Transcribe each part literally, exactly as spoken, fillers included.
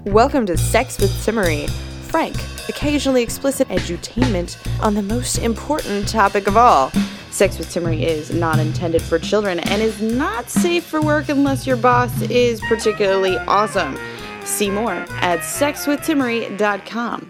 Welcome to Sex with Timmery, frank, occasionally explicit edutainment on the most important topic of all. Sex with Timmery is not intended for children and is not safe for work unless your boss is particularly awesome. See more at sex with timmery dot com.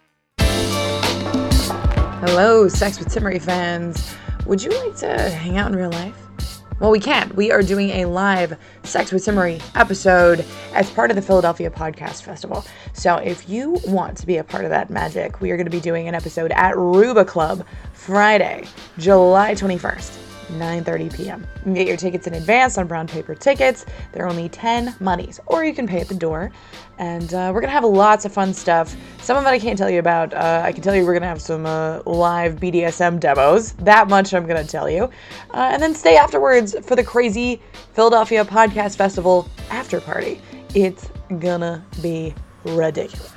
Hello, Sex with Timmery fans. Would you like to hang out in real life? Well, we can. We are doing a live Sex with Timmery episode as part of the Philadelphia Podcast Festival. So if you want to be a part of that magic, we are going to be doing an episode at Ruba Club Friday, July twenty-first, nine thirty p.m. You can get your tickets in advance on brown paper tickets. They're only ten monies, or you can pay at the door. And uh, we're going to have lots of fun stuff. Some of it I can't tell you about. Uh, I can tell you we're going to have some uh, live B D S M demos. That much I'm going to tell you. Uh, and then stay afterwards for the crazy Philadelphia Podcast Festival after party. It's gonna be ridiculous.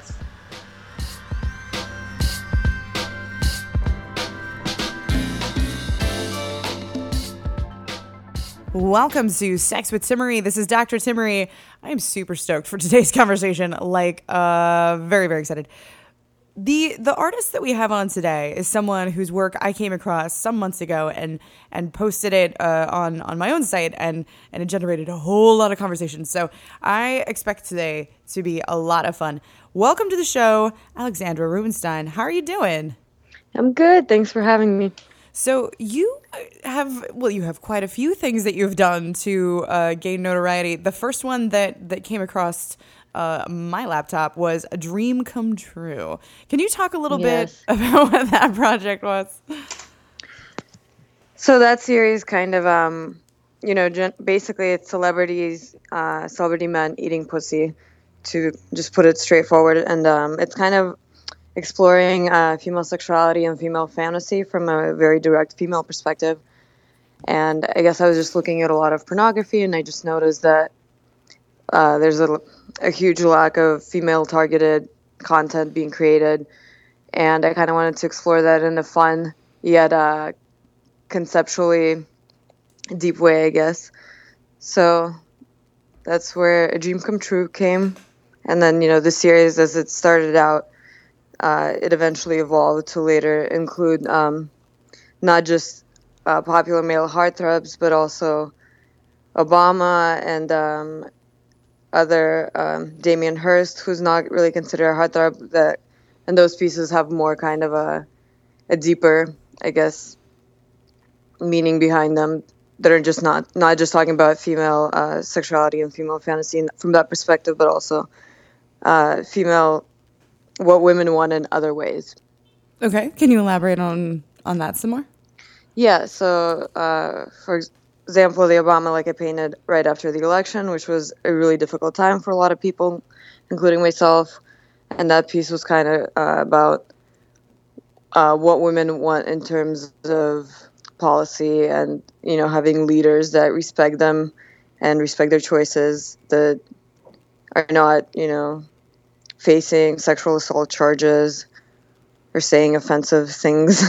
Welcome to Sex with Timmery. This is Doctor Timmery. I am super stoked for today's conversation. Like, uh, very, very excited. The the artist that we have on today is someone whose work I came across some months ago and and posted it uh, on on my own site, and and it generated a whole lot of conversations. So I expect today to be a lot of fun. Welcome to the show, Alexandra Rubinstein. How are you doing? I'm good. Thanks for having me. So you have, well, you have quite a few things that you've done to uh, gain notoriety. The first one that, that came across uh, my laptop was A Dream Come True. Can you talk a little Yes. bit about what that project was? So that series kind of, um, you know, gen- basically it's celebrities, uh, celebrity men eating pussy, to just put it straightforward. And um, it's kind of exploring uh, female sexuality and female fantasy from a very direct female perspective. And I guess I was just looking at a lot of pornography, and I just noticed that uh, there's a, a huge lack of female-targeted content being created. And I kind of wanted to explore that in a fun, yet uh, conceptually deep way, I guess. So that's where A Dream Come True came. And then, you know, the series, as it started out, Uh, it eventually evolved to later include um, not just uh, popular male heartthrobs, but also Obama and um, other um, Damien Hirst, who's not really considered a heartthrob. That and those pieces have more kind of a a deeper, I guess, meaning behind them that are just not not just talking about female uh, sexuality and female fantasy from that perspective, but also uh, female. What women want in other ways. Okay. Can you elaborate on, on that some more? Yeah. So, uh, for example, the Obama like I painted right after the election, which was a really difficult time for a lot of people, including myself. And that piece was kind of uh, about uh, what women want in terms of policy and, you know, having leaders that respect them and respect their choices, that are not, you know, facing sexual assault charges or saying offensive things.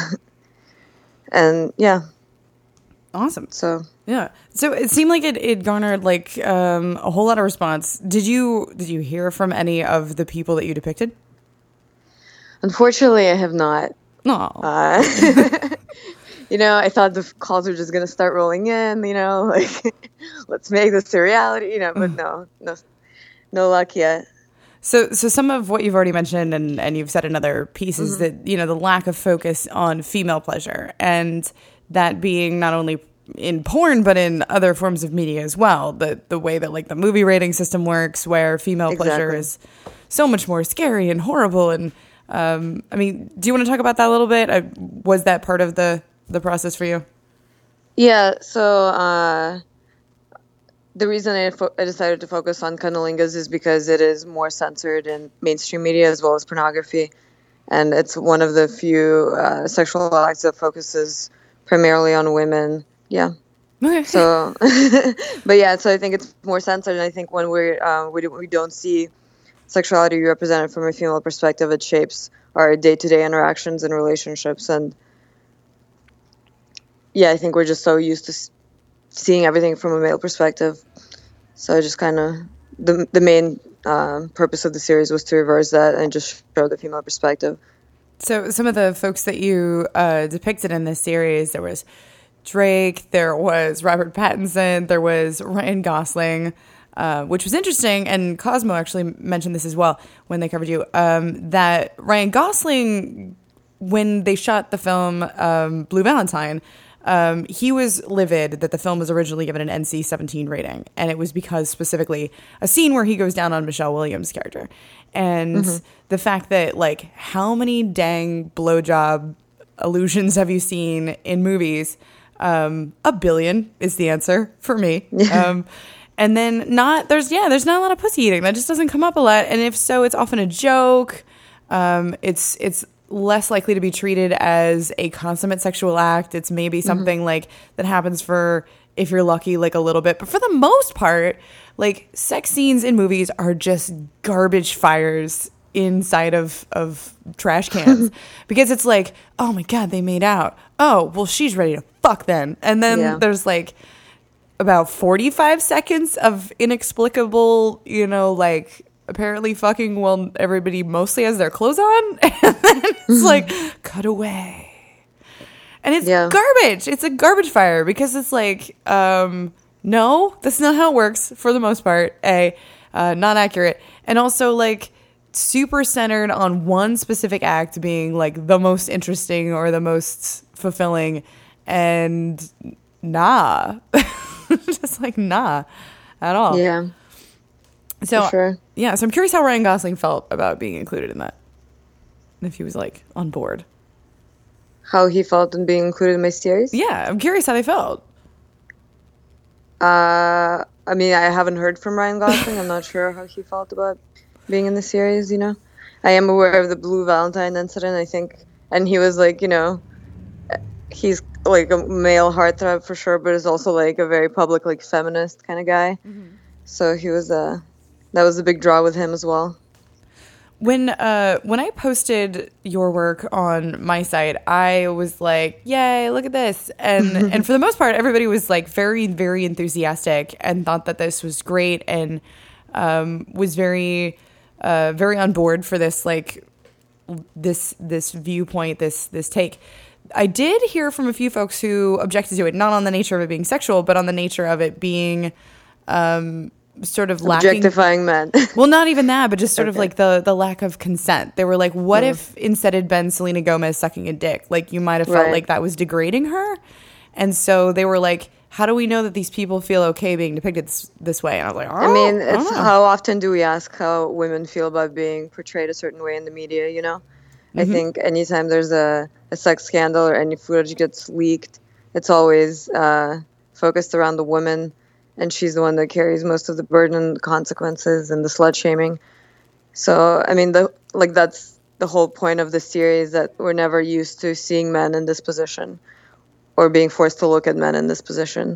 And yeah. Awesome. So yeah. So it seemed like it, it garnered like um, a whole lot of response. Did you did you hear from any of the people that you depicted? unfortunately, I have not. No. Uh, you know, I thought the calls were just going to start rolling in, you know, like, let's make this a reality, you know, but no, no, no luck yet. So so some of what you've already mentioned, and, and you've said in other pieces, mm-hmm. that, you know, the lack of focus on female pleasure, and that being not only in porn, but in other forms of media as well. The the way that, like, the movie rating system works, where female Exactly. pleasure is so much more scary and horrible. And, um, I mean, do you want to talk about that a little bit? Uh, was that part of the, the process for you? Yeah, so uh, the reason I, fo- I decided to focus on cunnilingus is because it is more censored in mainstream media as well as pornography. And it's one of the few uh, sexual acts that focuses primarily on women. Yeah. Okay. So, but yeah, so I think it's more censored. And I think when we're, uh, we, we don't see sexuality represented from a female perspective, it shapes our day-to-day interactions and relationships. And yeah, I think we're just so used to seeing everything from a male perspective. So I just kind of, the the main um, purpose of the series was to reverse that and just show the female perspective. So some of the folks that you uh, depicted in this series, there was Drake, there was Robert Pattinson, there was Ryan Gosling, uh, which was interesting. And Cosmo actually mentioned this as well when they covered you, um, that Ryan Gosling, when they shot the film um, Blue Valentine, um, he was livid that the film was originally given an N C seventeen rating. And it was because specifically a scene where he goes down on Michelle Williams' character. And mm-hmm. the fact that, like, how many dang blowjob illusions have you seen in movies? Um, a billion is the answer for me. Um, and then not, there's, yeah, there's not a lot of pussy eating. That just doesn't come up a lot. And if so, it's often a joke. Um, it's, it's less likely to be treated as a consummate sexual act. It's maybe something mm-hmm. like that happens for, if you're lucky, like a little bit. But for the most part, like, sex scenes in movies are just garbage fires inside of, of trash cans because it's like, oh my God, they made out. Oh, well, she's ready to fuck then. And then yeah. there's like about forty-five seconds of inexplicable, you know, like apparently fucking while everybody mostly has their clothes on. And then it's like, cut away. And it's yeah. garbage. It's a garbage fire because it's like, um, no, that's not how it works for the most part. A, uh, not accurate. And also, like, super centered on one specific act being, like, the most interesting or the most fulfilling. And nah. Just, like, nah at all. Yeah. So, for sure. yeah. So I'm curious how Ryan Gosling felt about being included in that. If he was, like, on board. How he felt in being included in my series? Yeah, I'm curious how they felt. Uh, I mean, I haven't heard from Ryan Gosling. I'm not sure how he felt about being in the series, you know. I am aware of the Blue Valentine incident, I think. And he was like, you know, he's like a male heartthrob for sure, but is also like a very public, like feminist kind of guy. Mm-hmm. So he was, uh, that was a big draw with him as well. When uh when I posted your work on my site, I was like, "Yay, look at this!" And and for the most part, everybody was like very very enthusiastic and thought that this was great and um, was very uh, very on board for this like this this viewpoint, this this take. I did hear from a few folks who objected to it, not on the nature of it being sexual, but on the nature of it being um, sort of lacking, objectifying men. Well, not even that, but just sort okay. of like the the lack of consent. They were like, what mm. if instead had been Selena Gomez sucking a dick? Like, you might have felt right. like that was degrading her. And so they were like, how do we know that these people feel okay being depicted this, this way? And I was like, oh, I mean, it's oh. how often do we ask how women feel about being portrayed a certain way in the media, you know? Mm-hmm. I think anytime there's a, a sex scandal or any footage gets leaked, it's always uh, focused around the woman. And she's the one that carries most of the burden and the consequences and the slut shaming. So, I mean, the like that's the whole point of the series, that we're never used to seeing men in this position or being forced to look at men in this position.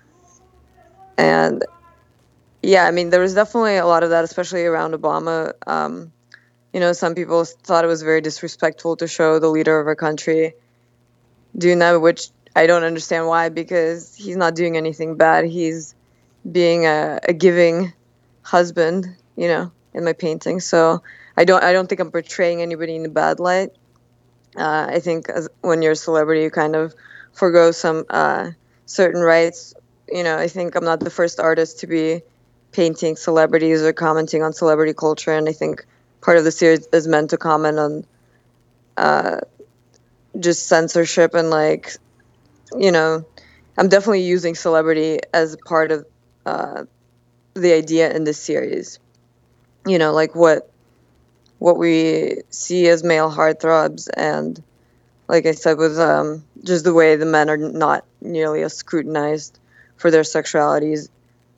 And, yeah, I mean, there was definitely a lot of that, especially around Obama. Um, you know, some people thought it was very disrespectful to show the leader of our country doing that, which I don't understand why, because he's not doing anything bad. He's being a, a giving husband, you know, in my painting. So I don't I don't think I'm portraying anybody in a bad light. Uh, I think as, when you're a celebrity, you kind of forgo some uh, certain rights. You know, I think I'm not the first artist to be painting celebrities or commenting on celebrity culture. And I think part of the series is meant to comment on uh, just censorship and, like, you know, I'm definitely using celebrity as part of uh, the idea in this series. You know, like what what we see as male heartthrobs, and like I said, with um, just the way the men are not nearly as scrutinized for their sexualities,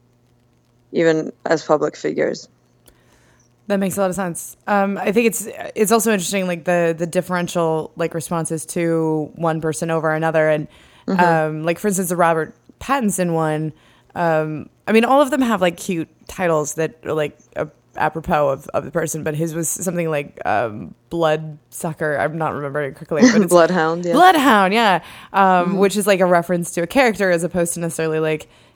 even as public figures. That makes a lot of sense. Um, I think it's it's also interesting, like the the differential like responses to one person over another, and mm-hmm. um, like for instance, the Robert Pattinson one. Um, I mean, all of them have like cute titles that are like a, apropos of, of the person, but his was something like um, Bloodsucker. I'm not remembering it quickly, but it's Bloodhound. Yeah. Bloodhound, yeah, um, mm-hmm. which is like a reference to a character as opposed to necessarily like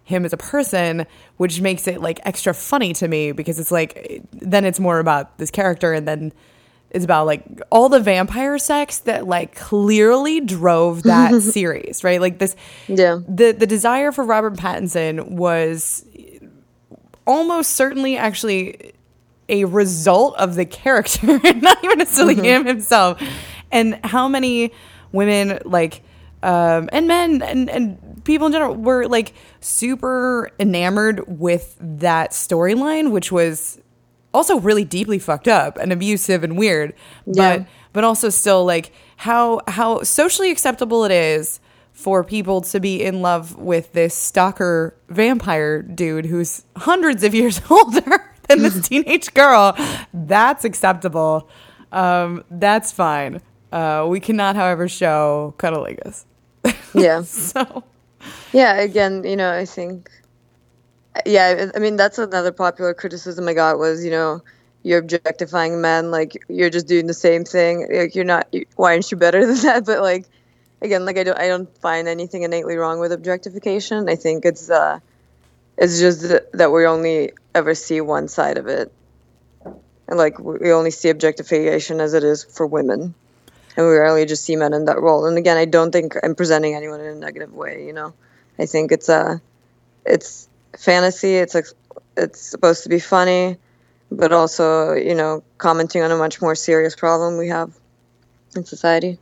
him as a person, which makes it like extra funny to me because it's like then it's more about this character, and then it's about like all the vampire sex that like clearly drove that series, right? Like this, yeah. The the desire for Robert Pattinson was almost certainly actually a result of the character, not even necessarily mm-hmm. him himself. And how many women like um, and men and and people in general were like super enamored with that storyline, which was also really deeply fucked up and abusive and weird, yeah. but but also still like how how socially acceptable it is for people to be in love with this stalker vampire dude who's hundreds of years older than this teenage girl. That's acceptable. Um, that's fine. Uh, we cannot, however, show cunnilingus. Yeah. So. Yeah, again, you know, I think, yeah, I mean, that's another popular criticism I got was, you know, you're objectifying men, like, you're just doing the same thing. Like, you're not, why aren't you better than that? But, like, again, like, I don't, I don't find anything innately wrong with objectification. I think it's, uh, it's just that we only ever see one side of it. And, like, we only see objectification as it is for women. And we rarely just see men in that role. And again, I don't think I'm presenting anyone in a negative way, you know. I think it's a, it's fantasy. It's a, it's supposed to be funny, but also, you know, commenting on a much more serious problem we have in society.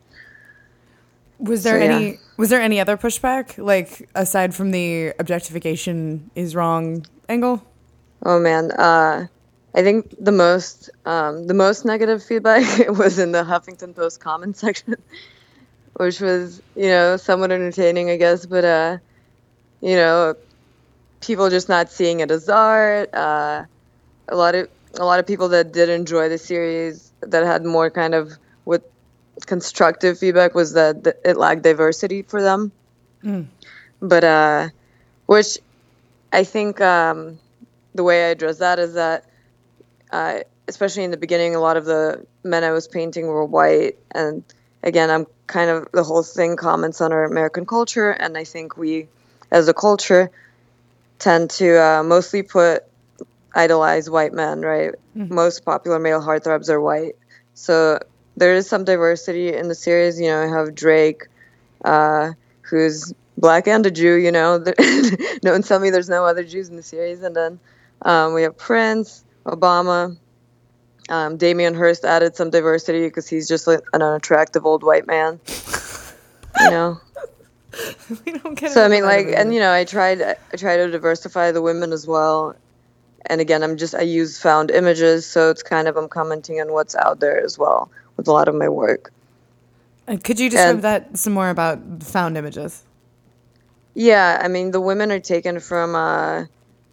Was there so, any yeah. was there any other pushback, like aside from the objectification is wrong angle? Oh man, uh, I think the most um, the most negative feedback was in the Huffington Post comment section, which was, you know, somewhat entertaining, I guess, but uh, you know, people just not seeing it as art. Uh, a lot of a lot of people that did enjoy the series that had more kind of what constructive feedback was that, that it lacked diversity for them. Mm. But uh, which I think um, the way I address that is that. Uh, especially in the beginning, a lot of the men I was painting were white. And again, I'm kind of, the whole thing comments on our American culture. And I think we, as a culture, tend to uh, mostly put, idolize white men, right? Mm-hmm. Most popular male heartthrobs are white. So there is some diversity in the series. You know, I have Drake, uh, who's black and a Jew, you know. No one tell me there's no other Jews in the series. And then um, we have Prince, Obama, um, Damien Hirst added some diversity because he's just like an unattractive old white man, you know. We don't get so I mean, like, and you know, I tried, I tried to diversify the women as well. And again, I'm just, I use found images, so it's kind of, I'm commenting on what's out there as well with a lot of my work. And could you describe and, that some more about found images? Yeah, I mean, the women are taken from. Uh,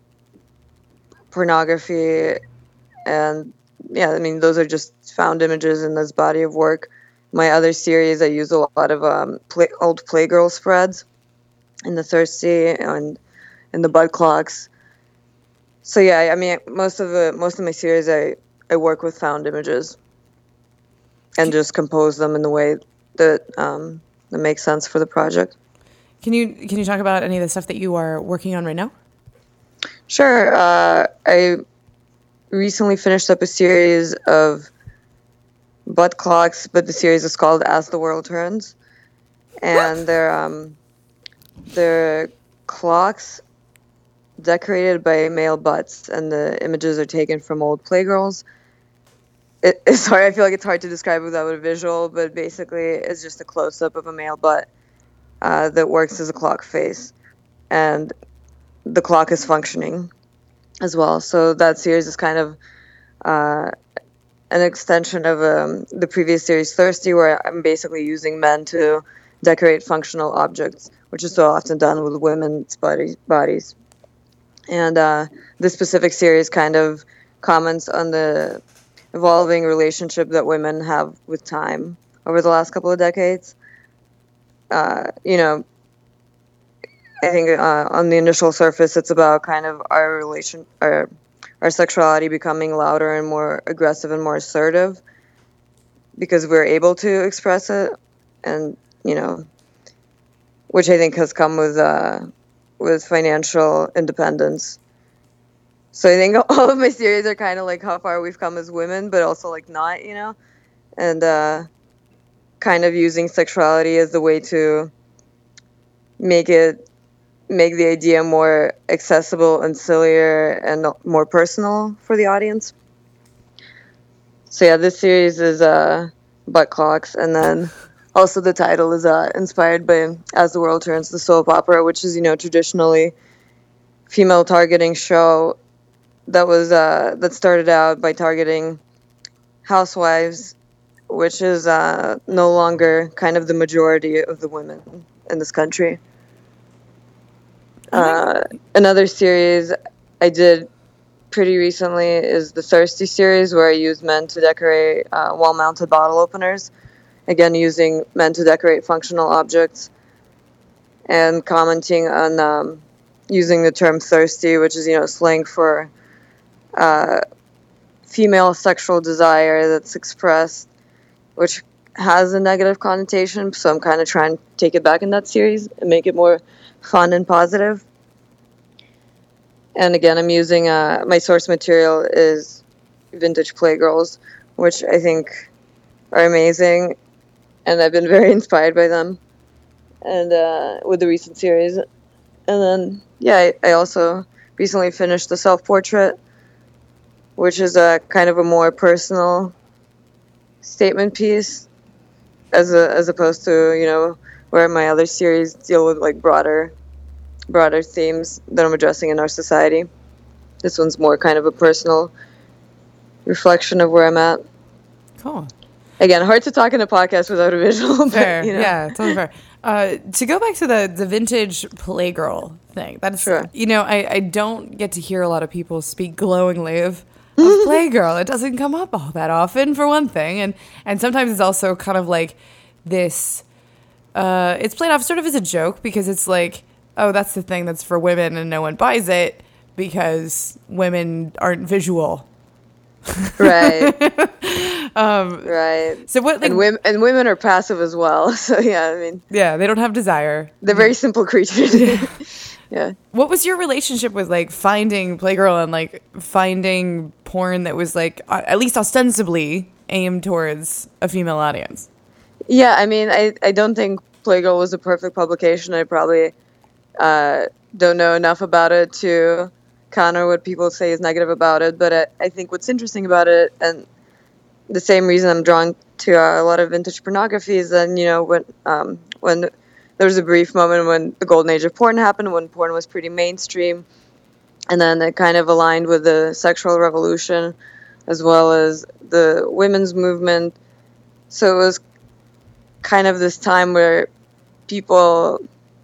pornography, and yeah, I mean, those are just found images in this body of work. My other series, I use a lot of um, play, old Playgirl spreads in the Thirsty and in the Butt Clocks. So yeah, I mean, most of the most of my series, I, I work with found images and just compose them in the way that um, that makes sense for the project. Can you can you talk about any of the stuff that you are working on right now? Sure. Uh, I recently finished up a series of butt clocks, but the series is called As the World Turns. And they're, um, they're clocks decorated by male butts, and the images are taken from old Playgirls. It, sorry, I feel like it's hard to describe without a visual, but basically it's just a close-up of a male butt uh, that works as a clock face. And the clock is functioning as well. So that series is kind of uh, an extension of um, the previous series, Thirsty, where I'm basically using men to decorate functional objects, which is so often done with women's body, bodies. And uh, this specific series kind of comments on the evolving relationship that women have with time over the last couple of decades. Uh, you know, I think uh, on the initial surface, it's about kind of our relation, our, our sexuality becoming louder and more aggressive and more assertive because we're able to express it, and you know, which I think has come with uh, with financial independence. So I think all of my series are kind of like how far we've come as women, but also like not, you know, and uh, kind of using sexuality as the way to make it, make the idea more accessible and sillier and more personal for the audience. So yeah, this series is uh, Butt Clocks, and then also the title is uh, inspired by As the World Turns, the soap opera, which is, you know, traditionally female targeting show that was uh, that started out by targeting housewives, which is uh, no longer kind of the majority of the women in this country. Uh, another series I did pretty recently is the Thirsty series, where I used men to decorate uh, wall-mounted bottle openers. Again, using men to decorate functional objects, and commenting on um, using the term thirsty, which is, you know, slang for uh, female sexual desire that's expressed, which has a negative connotation. So I'm kind of trying to take it back in that series and make it more fun and positive. And again, I'm using uh, my source material is vintage Playgirls, which I think are amazing, and I've been very inspired by them, and uh, with the recent series. And then, yeah, I, I also recently finished the self-portrait, which is a kind of a more personal statement piece, as a, as opposed to, you know, where my other series deal with like broader, broader themes that I'm addressing in our society. This one's more kind of a personal reflection of where I'm at. Cool. Again, hard to talk in a podcast without a visual. Fair, but, you know. yeah, totally fair. Uh, to go back to the, the vintage Playgirl thing, that's, sure. you know, I, I don't get to hear a lot of people speak glowingly of, of Playgirl. It doesn't come up all that often, for one thing. And, and sometimes it's also kind of like this, uh, it's played off sort of as a joke, because it's like, oh, that's the thing that's for women and no one buys it because women aren't visual. Right. um, right. So what? Like, and women and women are passive as well. So yeah, I mean, yeah, they don't have desire. They're very simple creatures. Yeah. What was your relationship with like finding Playgirl and like finding porn that was like uh, at least ostensibly aimed towards a female audience? Yeah, I mean, I I don't think Playgirl was a perfect publication. I probably uh, don't know enough about it to counter what people say is negative about it, but I, I think what's interesting about it, and the same reason I'm drawn to uh, a lot of vintage pornography, is that, you know, when um, when there was a brief moment when the golden age of porn happened, when porn was pretty mainstream, and then it kind of aligned with the sexual revolution as well as the women's movement. So it was kind of this time where people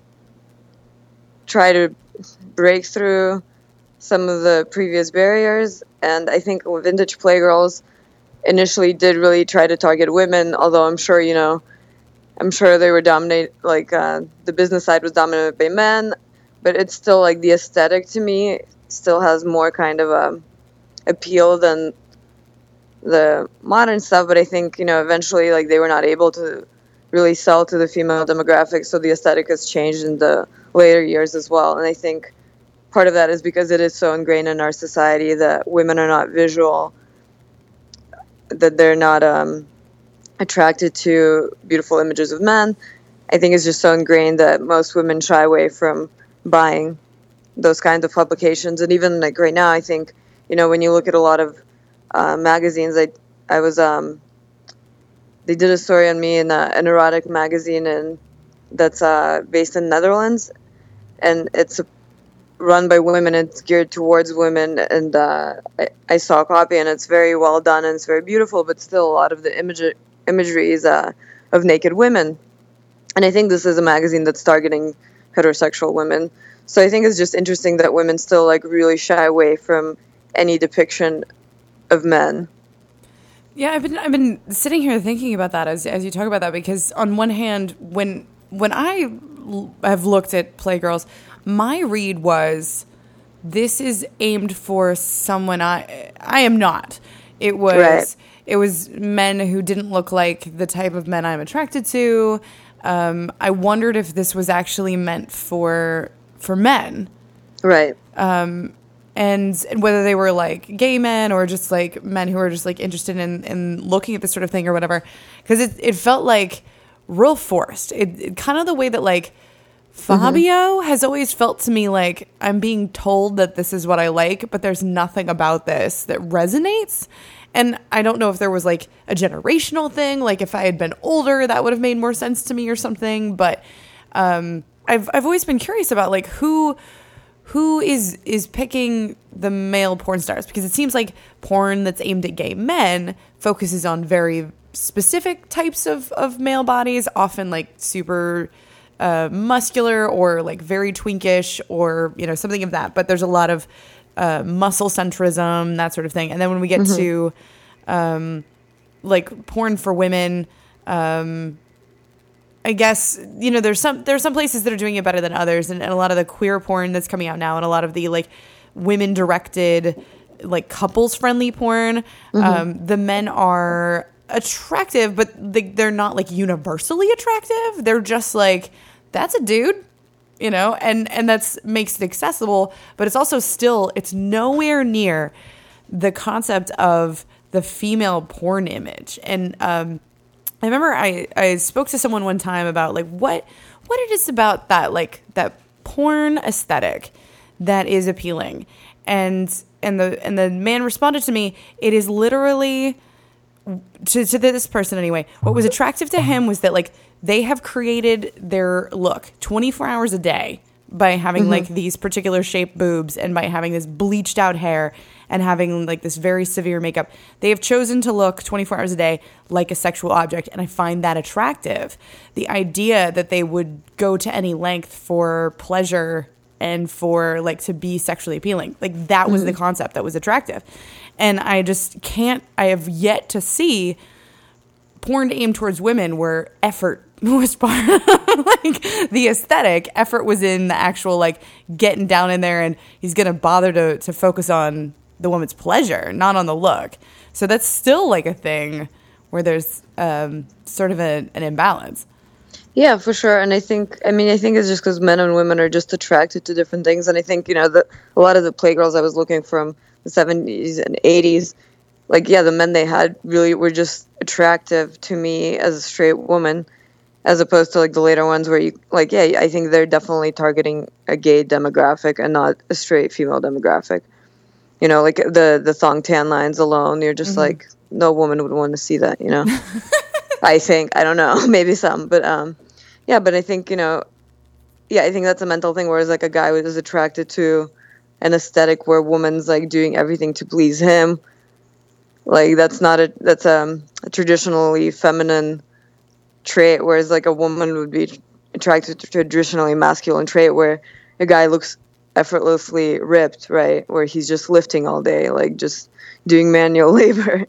try to break through some of the previous barriers, and I think vintage Playgirls initially did really try to target women, although I'm sure, you know, I'm sure they were dominated, like uh, the business side was dominated by men, but it's still like the aesthetic to me still has more kind of a appeal than the modern stuff. But I think, you know, eventually like they were not able to really sell to the female demographic, so the aesthetic has changed in the later years as well. And I think part of that is because it is so ingrained in our society that women are not visual, that they're not um, attracted to beautiful images of men. I think it's just so ingrained that most women shy away from buying those kinds of publications. And even like right now, I think, you know, when you look at a lot of uh, magazines, I I was um they did a story on me in a, an erotic magazine, and that's uh, based in Netherlands, and it's a run by women. It's geared towards women, and uh, I, I saw a copy, and it's very well done and it's very beautiful, but still a lot of the image imagery is uh, of naked women. And I think this is a magazine that's targeting heterosexual women. So I think it's just interesting that women still like really shy away from any depiction of men. Yeah, I've been I've been sitting here thinking about that as as you talk about that, because on one hand, when when I l- have looked at Playgirls, my read was this is aimed for someone I I am not. It was right. It was men who didn't look like the type of men I'm attracted to. Um, I wondered if this was actually meant for for men. Right. Um, and, and whether they were like gay men or just like men who were just like interested in, in looking at this sort of thing or whatever, because it, it felt like real forced. It, it kind of the way that like Fabio mm-hmm. has always felt to me like I'm being told that this is what I like, but there's nothing about this that resonates. And I don't know if there was like a generational thing, like if I had been older, that would have made more sense to me or something. But um, I've I've always been curious about like who who is is picking the male porn stars, because it seems like porn that's aimed at gay men focuses on very specific types of, of male bodies, often like super uh, muscular or like very twinkish or, you know, something of that. But there's a lot of uh, muscle centrism, that sort of thing. And then when we get mm-hmm. to um, like porn for women, um, I guess, you know, there's some there's some places that are doing it better than others, and, and a lot of the queer porn that's coming out now, and a lot of the like women directed like couples friendly porn, mm-hmm. um, the men are attractive, but they, they're not like universally attractive. They're just like, that's a dude, you know, and and that's makes it accessible, but it's also still it's nowhere near the concept of the female porn image. And um I remember I, I spoke to someone one time about like what what it is about that like that porn aesthetic that is appealing, and and the and the man responded to me, it is literally to, to this person anyway, what was attractive to him was that like they have created their look twenty-four hours a day by having mm-hmm. like these particular shaped boobs and by having this bleached out hair and having like this very severe makeup. They have chosen to look twenty-four hours a day like a sexual object, and I find that attractive. The idea that they would go to any length for pleasure and for like to be sexually appealing, like that was mm-hmm. the concept that was attractive. And I just can't, I have yet to see porn aimed towards women where effort was part of like the aesthetic. Effort was in the actual like getting down in there, and he's going to bother to to focus on the woman's pleasure, not on the look. So that's still like a thing where there's um, sort of a, an imbalance. Yeah, for sure. And I think, I mean, I think it's just because men and women are just attracted to different things. And I think, you know, the, a lot of the Playgirls I was looking from the seventies and eighties, like, yeah, the men they had really were just attractive to me as a straight woman, as opposed to like the later ones where you, like, yeah, I think they're definitely targeting a gay demographic and not a straight female demographic. You know, like the, the thong tan lines alone, you're just mm-hmm. like, no woman would want to see that, you know? I think, I don't know, maybe some, but um, yeah, but I think, you know, yeah, I think that's a mental thing, whereas like a guy is attracted to an aesthetic where woman's like doing everything to please him. Like that's not a, that's um, a traditionally feminine trait, whereas like a woman would be attracted to a traditionally masculine trait where a guy looks effortlessly ripped, right? Where he's just lifting all day, like just doing manual labor.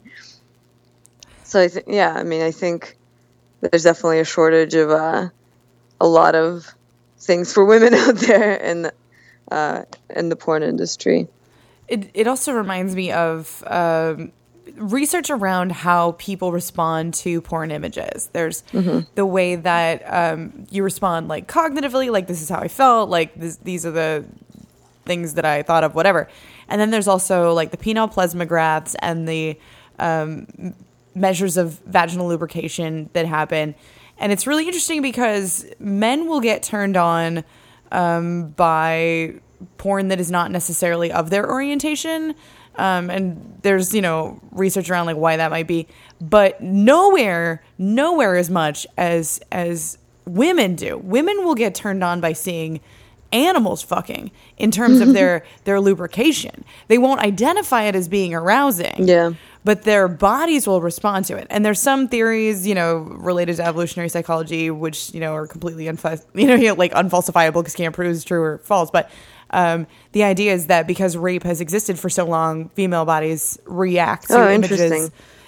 So I think, yeah, I mean, I think there's definitely a shortage of uh, a lot of things for women out there in uh, in the porn industry. It it also reminds me of um, research around how people respond to porn images. There's mm-hmm. the way that um, you respond, like cognitively, like this is how I felt, like this, these are the things that I thought of, whatever. And then there's also like the penile plethysmographs and the um, measures of vaginal lubrication that happen. And it's really interesting because men will get turned on um, by porn that is not necessarily of their orientation. Um, and there's, you know, research around like why that might be, but nowhere, nowhere as much as, as women do. Women will get turned on by seeing animals fucking in terms of their, their lubrication. They won't identify it as being arousing. Yeah. But their bodies will respond to it. And there's some theories, you know, related to evolutionary psychology, which, you know, are completely, unfa- you know, like unfalsifiable because can't prove it's true or false. But um, the idea is that because rape has existed for so long, female bodies react to oh, images. Interesting.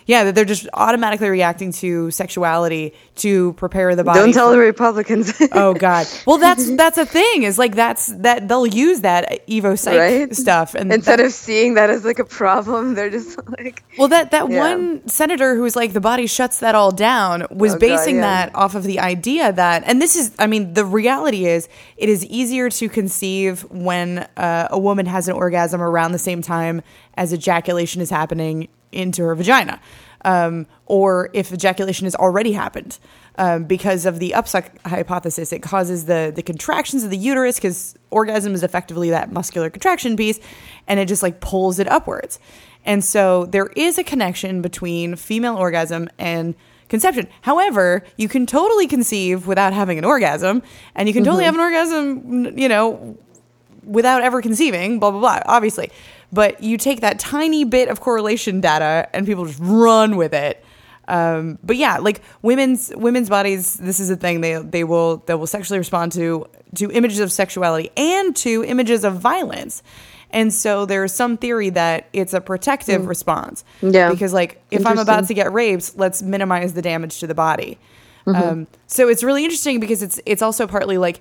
Yeah, that they're just automatically reacting to sexuality to prepare the body. Don't tell for- the Republicans. Oh God. Well, that's that's a thing. Is like that's that they'll use that Evo Psych Right? stuff, and Instead that, of seeing that as like a problem, they're just like, well, that that Yeah. one senator who was like the body shuts that all down was Oh, God, basing yeah. that off of the idea that, and this is, I mean, the reality is, it is easier to conceive when uh, a woman has an orgasm around the same time as ejaculation is happening into her vagina. Um, or if ejaculation has already happened, um, because of the upsuck hypothesis, it causes the the contractions of the uterus, because orgasm is effectively that muscular contraction piece, and it just like pulls it upwards. And so there is a connection between female orgasm and conception. However, you can totally conceive without having an orgasm, and you can totally have an orgasm, you know, without ever conceiving, blah, blah, blah, obviously. But you take that tiny bit of correlation data and people just run with it. Um, but yeah, like women's women's bodies, this is a thing. They they will they will sexually respond to to images of sexuality and to images of violence. And so there's some theory that it's a protective Mm. response. Yeah. Because like if I'm about Interesting. to get raped, let's minimize the damage to the body. Mm-hmm. Um, so it's really interesting because it's it's also partly like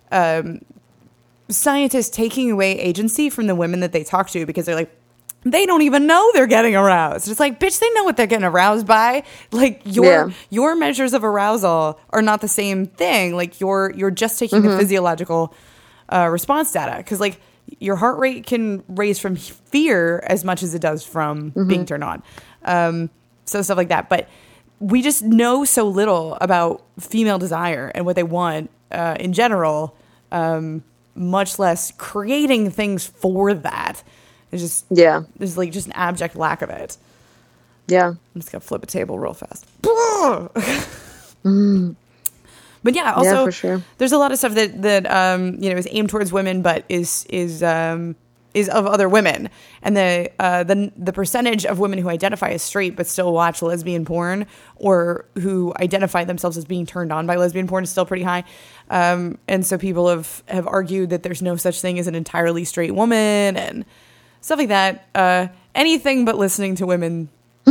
um, scientists taking away agency from the women that they talk to, because they're like, they don't even know they're getting aroused. It's like, bitch, they know what they're getting aroused by. Like your Yeah. your measures of arousal are not the same thing. Like you're you're just taking the physiological uh, response data, because like your heart rate can raise from fear as much as it does from being turned on. Um, so stuff like that. But we just know so little about female desire and what they want uh, in general, um, much less creating things for that. It's just, yeah, there's like just an abject lack of it. yeah. I'm just gonna flip a table real fast. But yeah, also Yeah, for sure. there's a lot of stuff that that um, you know is aimed towards women, but is is um, is of other women, and the uh, the the percentage of women who identify as straight but still watch lesbian porn, or who identify themselves as being turned on by lesbian porn, is still pretty high. Um, and so people have have argued that there's no such thing as an entirely straight woman and stuff like that. Uh, anything but listening to women.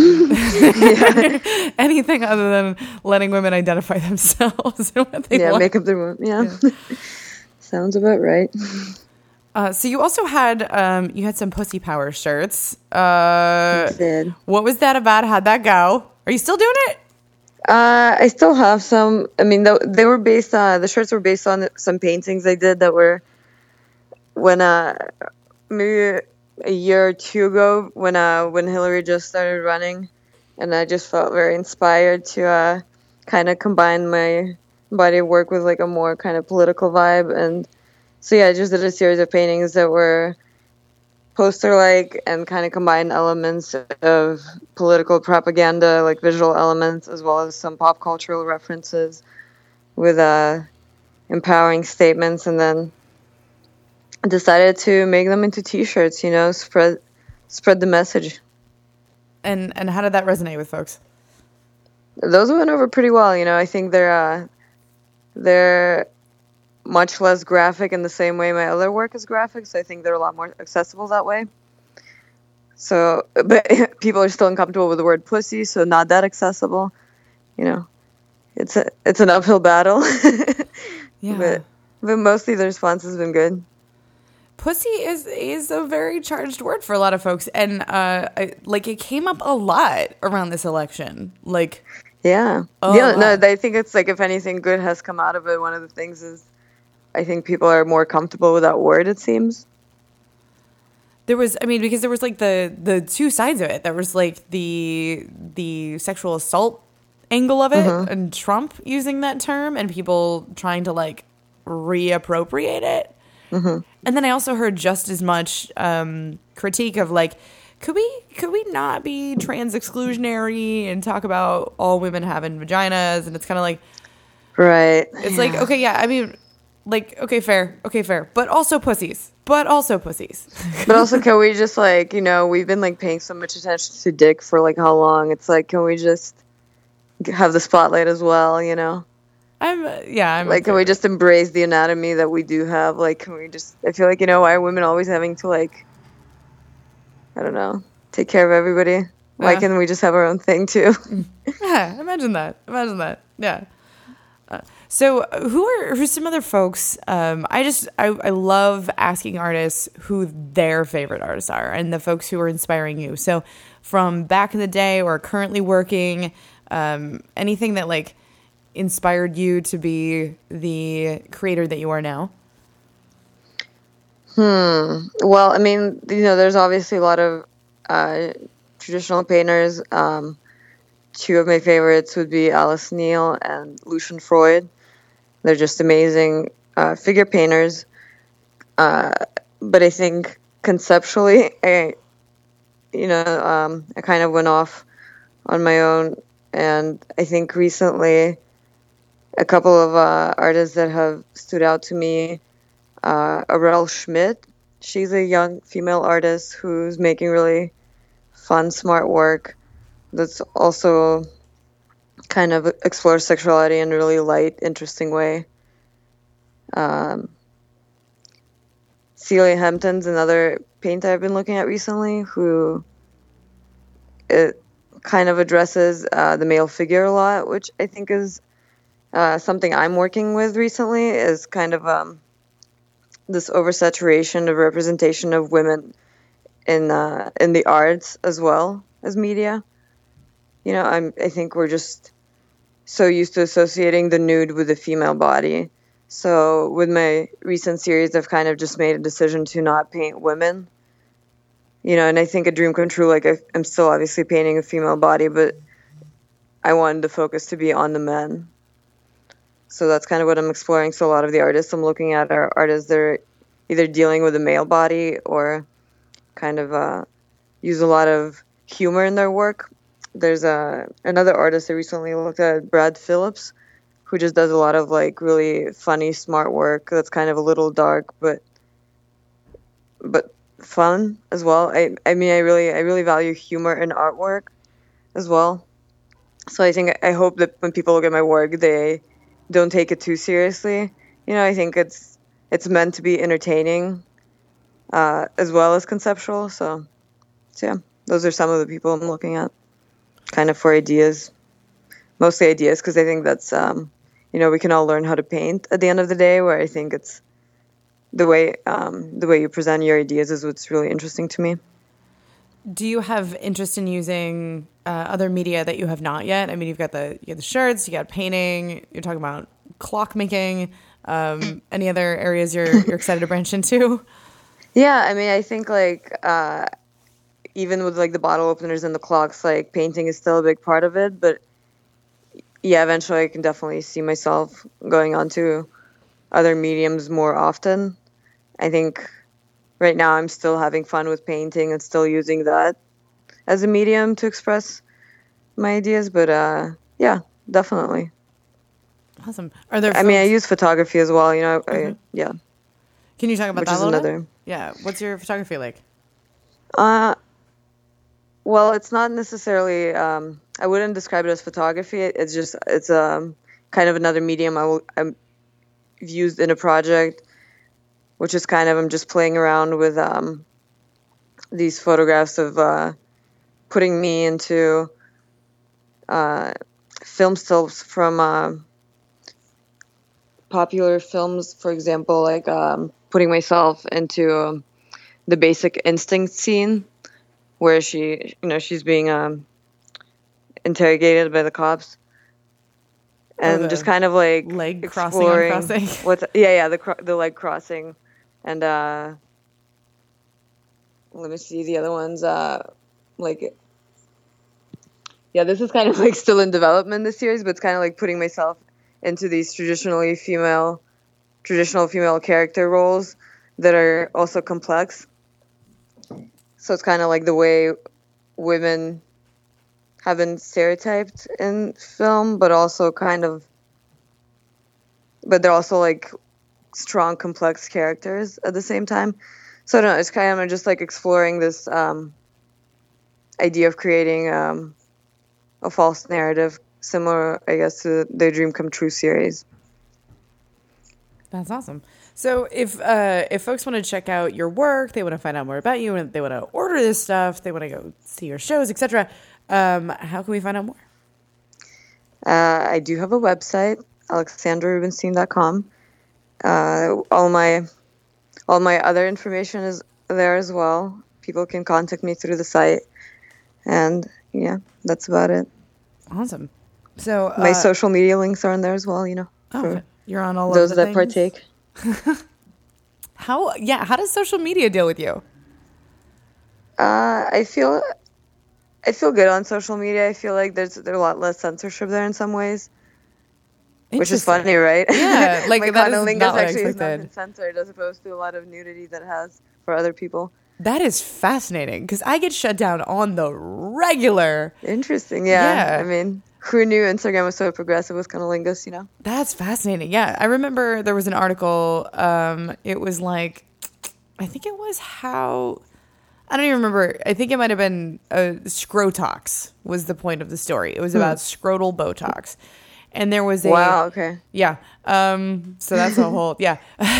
Anything other than letting women identify themselves and what they Yeah, want. make up their own. Yeah. Sounds about right. Uh, so you also had um, you had some pussy power shirts. Uh, Did. what was that about? How'd that go? Are you still doing it? Uh, I still have some. I mean, th- they were based on, the shirts were based on some paintings I did that were when, uh, maybe a year or two ago when, uh, when Hillary just started running. And I just felt very inspired to, uh, kind of combine my body of work with like a more kind of political vibe. And so, yeah, I just did a series of paintings that were poster-like and kind of combined elements of political propaganda, like visual elements, as well as some pop cultural references with uh, empowering statements, and then decided to make them into T-shirts. You know, spread spread the message. And and how did that resonate with folks? Those went over pretty well. You know, I think they're uh, they're much less graphic in the same way my other work is graphic, so I think they're a lot more accessible that way. So, but people are still uncomfortable with the word pussy, so not that accessible. You know, it's a it's an uphill battle. Yeah. But but mostly the response has been good. Pussy is is a very charged word for a lot of folks, and uh, I, like it came up a lot around this election. Like, Yeah. Oh, yeah. No, wow. I think it's like, if anything good has come out of it, one of the things is I think people are more comfortable with that word, it seems. there was, I mean, because there was like the the two sides of it. There was like the the sexual assault angle of it, and Trump using that term, and people trying to like reappropriate it. And then I also heard just as much um, critique of like, could we could we not be trans exclusionary and talk about all women having vaginas? And it's kind of like, Right. it's like, okay, yeah, I mean, like, okay, fair, okay, fair, but also pussies, but also pussies. But also, can we just, like, you know, we've been, like, paying so much attention to dick for, like, how long? It's like, can we just have the spotlight as well, you know? I'm, uh, yeah, I'm Like, can we just embrace the anatomy that we do have? Like, can we just, I feel like, you know, why are women always having to, like, I don't know, take care of everybody? Why Yeah. can't we just have our own thing too? Yeah, imagine that. Imagine that. Yeah. Uh, so uh, who are who's some other folks? Um, I just I, I love asking artists who their favorite artists are and the folks who are inspiring you. So from back in the day or currently working, um, anything that like inspired you to be the creator that you are now? Well, I mean, you know, there's obviously a lot of uh, traditional painters. Um, two of my favorites would be Alice Neal and Lucian Freud. They're just amazing uh, figure painters. Uh, but I think conceptually, I, you know, um, I kind of went off on my own. And I think recently, a couple of uh, artists that have stood out to me, uh, Aurel Schmidt. She's a young female artist who's making really fun, smart work that's also kind of explores sexuality in a really light, interesting way. Um, Celia Hampton's another painter I've been looking at recently, who it kind of addresses uh, the male figure a lot, which I think is uh, something I'm working with recently, is kind of um, this oversaturation of representation of women in uh, in the arts as well as media. You know, I'm I think we're just so used to associating the nude with the female body. So with my recent series, I've kind of just made a decision to not paint women. You know, and I think a dream come true. Like I, I'm still obviously painting a female body, but I wanted the focus to be on the men. So that's kind of what I'm exploring. So a lot of the artists I'm looking at are artists that are either dealing with a male body or kind of uh, use a lot of humor in their work. There's a another artist I recently looked at, Brad Phillips, who just does a lot of like really funny, smart work that's kind of a little dark, but but fun as well. I I mean, I really I really value humor in artwork as well. So I think I hope that when people look at my work, they don't take it too seriously. You know, I think it's it's meant to be entertaining uh, as well as conceptual. So, so yeah, those are some of the people I'm looking at, kind of for ideas, mostly ideas, because I think that's um, you know, we can all learn how to paint at the end of the day. Where I think it's the way um, the way you present your ideas is what's really interesting to me. Do you have interest in using uh, other media that you have not yet? I mean, you've got the you got the shirts, you got painting. You're talking about clock making. Um, any other areas you're you're excited to branch into? Yeah, I mean, I think like uh, even with like the bottle openers and the clocks, like painting is still a big part of it. But yeah, eventually I can definitely see myself going on to other mediums more often. I think right now I'm still having fun with painting and still using that as a medium to express my ideas. But uh, yeah, definitely. Awesome. Are there? I mean, I folks- use photography as well. You know, Mhm. I, yeah. Can you talk about which that is a little another- bit? Yeah. What's your photography like? Uh, well, it's not necessarily. Um, I wouldn't describe it as photography. It's just it's um kind of another medium I will, I'm used in a project, which is kind of I'm just playing around with um these photographs of uh, putting me into uh, film stills from uh, popular films. For example, like um, putting myself into um, the Basic Instinct scene where she, you know, she's being um, interrogated by the cops, and the just kind of like leg crossing on exploring crossing. what's yeah, yeah, the cro- the leg crossing, and uh, let me see the other ones. Uh, like, yeah, this is kind of like still in development, this series, but it's kind of like putting myself into these traditionally female, traditional female character roles that are also complex. So it's kind of like the way women have been stereotyped in film, but also kind of, but they're also like strong, complex characters at the same time. So I don't know, it's kind of just like exploring this um, idea of creating um, a false narrative, similar, I guess, to the Dream Come True series. That's awesome. So if uh, if folks want to check out your work, they want to find out more about you, and they want to order this stuff, they want to go see your shows, et cetera. Um, how can we find out more? Uh, I do have a website, alexandra rubenstein dot com. Uh, all my all my other information is there as well. People can contact me through the site, and yeah, that's about it. Awesome. So uh, my social media links are in there as well. You know, oh, you're on all those of the that things? partake. How yeah? How does social media deal with you? Uh, I feel I feel good on social media. I feel like there's there's a lot less censorship there in some ways, which is funny, right? Yeah, like my that content is link not what I actually has expected. not been censored as opposed to a lot of nudity that has for other people. That is fascinating because I get shut down on the regular. Interesting, yeah. Yeah. I mean, who knew Instagram was so progressive with cunnilingus, you know? That's fascinating. Yeah, I remember there was an article. Um, it was like, I think it was how. I don't even remember. I think it might have been uh, Scrotox was the point of the story. It was about scrotal Botox. And there was a... Wow, okay. Yeah. Um, so that's a whole... Yeah.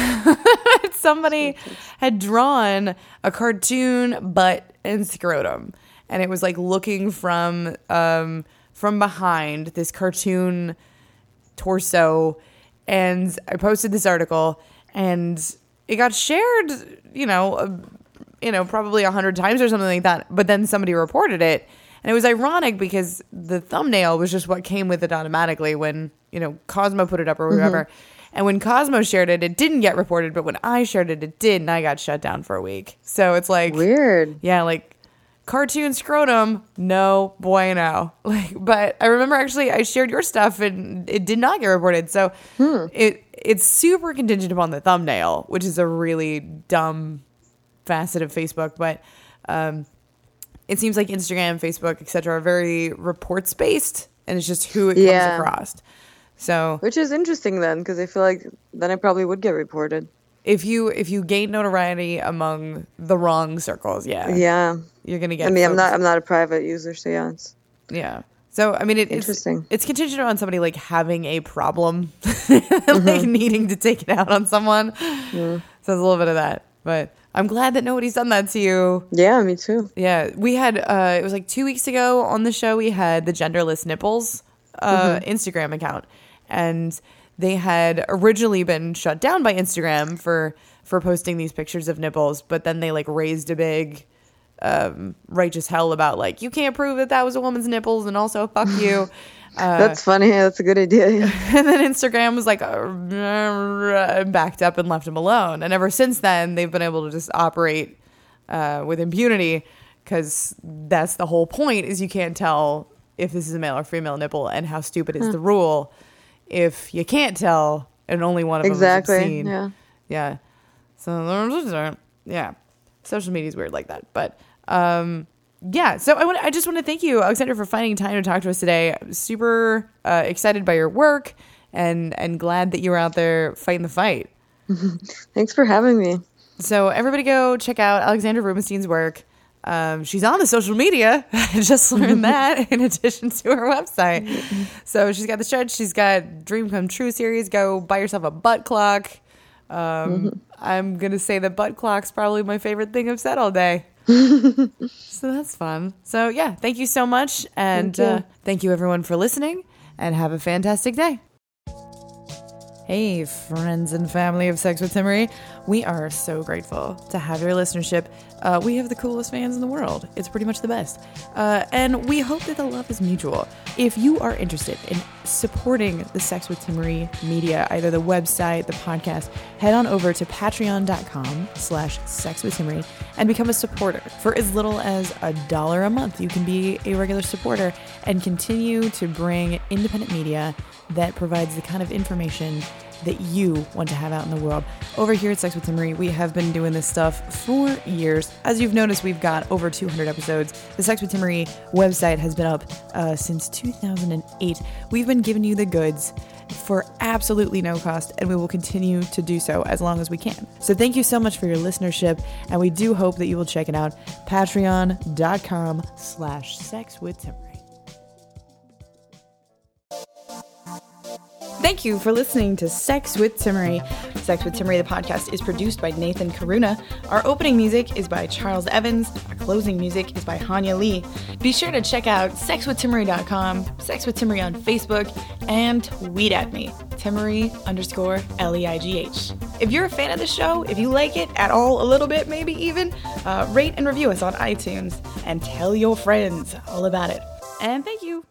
Somebody had drawn a cartoon butt and scrotum. And it was like looking from um, from behind this cartoon torso. And I posted this article. And it got shared, you know... Uh, you know, probably a hundred times or something like that. But then somebody reported it. And it was ironic because the thumbnail was just what came with it automatically when, you know, Cosmo put it up or whatever. Mm-hmm. And when Cosmo shared it, it didn't get reported. But when I shared it, it did. And I got shut down for a week. So it's like... Weird. Yeah, like cartoon scrotum, no bueno. Like, but I remember actually I shared your stuff and it did not get reported. So hmm. it it's super contingent upon the thumbnail, which is a really dumb... facet of Facebook, but um, it seems like Instagram, Facebook, et cetera are very reports based, and it's just who it comes yeah. across. So, which is interesting then, because I feel like then I probably would get reported if you if you gain notoriety among the wrong circles. Yeah, yeah, you're gonna get. I mean, folks. I'm not I'm not a private user, so yeah, it's yeah. So I mean, it, interesting. It's, it's contingent on somebody like having a problem, like mm-hmm. needing to take it out on someone. Mm. So there's a little bit of that, but. I'm glad that nobody's done that to you. Yeah, me too. Yeah, we had, uh, it was like two weeks ago on the show, we had the Genderless Nipples uh, mm-hmm. Instagram account. And they had originally been shut down by Instagram for, for posting these pictures of nipples. But then they like raised a big um, righteous hell about like, you can't prove that that was a woman's nipples and also fuck you. Uh, That's funny. That's a good idea. Yeah. And then Instagram was like uh, backed up and left them alone. And ever since then, they've been able to just operate uh, with impunity because that's the whole point is you can't tell if this is a male or female nipple and how stupid is huh. the rule if you can't tell and only one of exactly. them is obscene. Yeah. Yeah. So, yeah. Social media is weird like that. But, um... yeah, so I want I just want to thank you, Alexandra, for finding time to talk to us today. I'm super uh, excited by your work and and glad that you were out there fighting the fight. Thanks for having me. So everybody go check out Alexandra Rubenstein's work. Um, she's on the social media. I just learned that in addition to her website. So she's got the stretch. She's got Dream Come True series. Go buy yourself a butt clock. Um, mm-hmm. I'm going to say the butt clock's probably my favorite thing I've said all day. So that's fun. So yeah, thank you so much. And thank you. Uh, thank you everyone for listening and have a fantastic day. Hey, friends and family of Sex with Timmery. We are so grateful to have your listenership. Uh, we have the coolest fans in the world. It's pretty much the best. Uh, and we hope that the love is mutual. If you are interested in supporting the Sex with Timmery media, either the website, the podcast, head on over to patreon.com slash sex with Timmery and become a supporter. For as little as a dollar a month, you can be a regular supporter and continue to bring independent media that provides the kind of information that you want to have out in the world. Over here at Sex with Timmery, we have been doing this stuff for years. As you've noticed, we've got over two hundred episodes. The Sex with Timmery website has been up uh, since two thousand eight. We've been giving you the goods for absolutely no cost, and we will continue to do so as long as we can. So thank you so much for your listenership, and we do hope that you will check it out. Patreon.com slash sex with Timmery. Thank you for listening to Sex with Timmery. Sex with Timmery, the podcast, is produced by Nathan Karuna. Our opening music is by Charles Evans. Our closing music is by Hanya Lee. Be sure to check out sex with timmery dot com, Sex with Timmery on Facebook, and tweet at me, Timmery underscore L E I G H. If you're a fan of the show, if you like it at all, a little bit, maybe even, uh, rate and review us on iTunes and tell your friends all about it. And thank you.